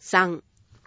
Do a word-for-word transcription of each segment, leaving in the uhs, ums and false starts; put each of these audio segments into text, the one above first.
さん、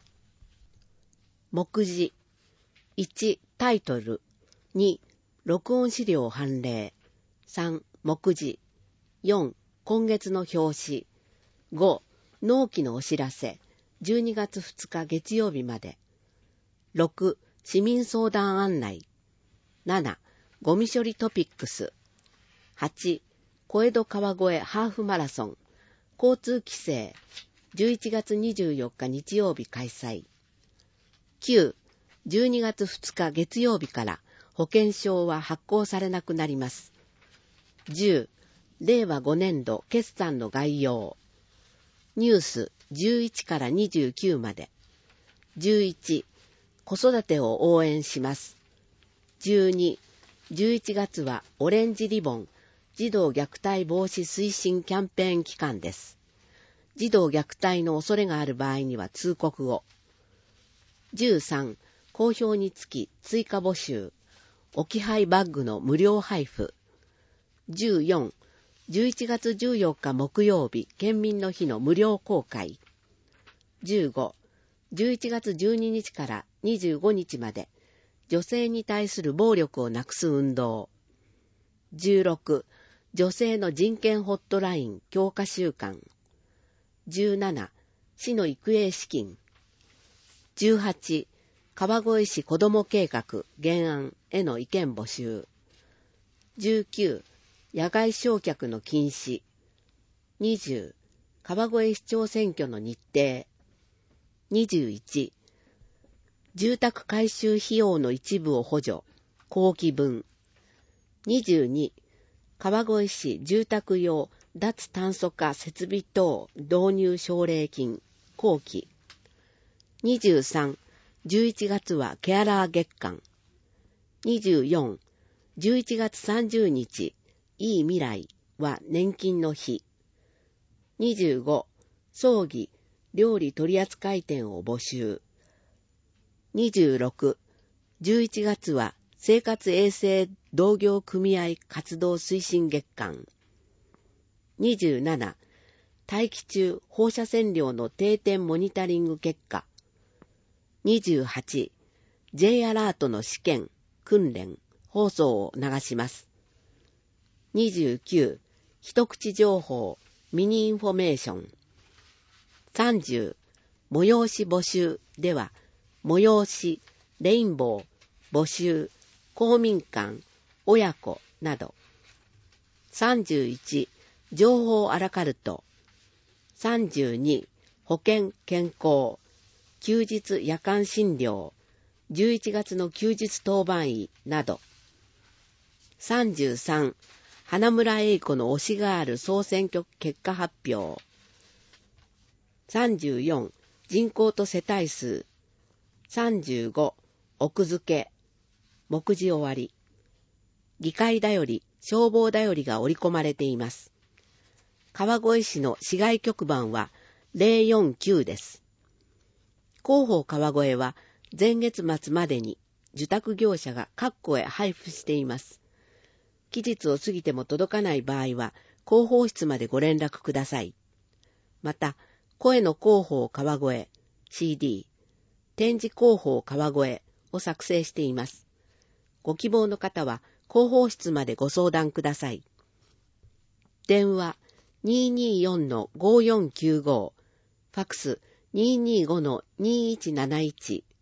目次。いち、タイトル。に、録音資料判例。さん、目次。よん、今月の表紙。ご、納期のお知らせ。じゅうにがつふつか月曜日まで。ろく、市民相談案内。なな、ゴミ処理トピックス。はち、小江戸川越ハーフマラソン。交通規制。じゅういちがつにじゅうよっか日曜日開催。きゅう、じゅうにがつふつか月曜日から保険証は発行されなくなります。じゅう、れいわごねんど決算の概要。ニュースじゅういちからにじゅうきゅうまで。じゅういち、子育てを応援します。じゅうに、じゅういちがつはオレンジリボン児童虐待防止推進キャンペーン期間です。児童虐待の恐れがある場合には通告を。じゅうさん、好評につき追加募集。置き配バッグの無料配布。じゅうよん、じゅういちがつじゅうよっか木曜日県民の日の無料公開。じゅうご、じゅういちがつじゅうににちからにじゅうごにちまで女性に対する暴力をなくす運動。じゅうろく、女性の人権ホットライン強化週間。じゅうなな、市の育英資金。じゅうはち、川越市子ども計画原案への意見募集。じゅうきゅう、野外焼却の禁止。にじゅう、川越市長選挙の日程。にじゅういち、住宅改修費用の一部を補助、後期分。にじゅうに、川越市住宅用脱炭素化設備等導入奨励金、後期。にじゅうさん、じゅういちがつはケアラー月間。にじゅうよん、じゅういちがつさんじゅうにち、いい未来は年金の日。にじゅうご、葬儀、料理取扱店を募集。にじゅうろく、じゅういちがつは生活衛生同業組合活動推進月間。にじゅうなな、大気中放射線量の定点モニタリング結果。にじゅうはち、J アラートの試験、訓練、放送を流します。にじゅうきゅう、一口情報、ミニインフォメーション。さんじゅう、催し募集では、催し、レインボー、募集、公民館、親子など。さんじゅういち、情報アラカルト。さんじゅうに、保険健康。休日夜間診療、じゅういちがつの休日当番医など。さんじゅうさん、花村英子の推しがある総選挙結果発表。さんじゅうよん、人口と世帯数。さんじゅうご、奥付け。目次終わり。議会だより、消防だよりが織り込まれています。川越市の市街局番はゼロよんきゅうです。広報川越は前月末までに受託業者が各戸へ配布しています。期日を過ぎても届かない場合は広報室までご連絡ください。また、声の広報川越 シーディー、展示広報川越を作成しています。ご希望の方は広報室までご相談ください。電話 にーにーよんのごよんきゅうご、ファクスにーにーごのにーいちなないち、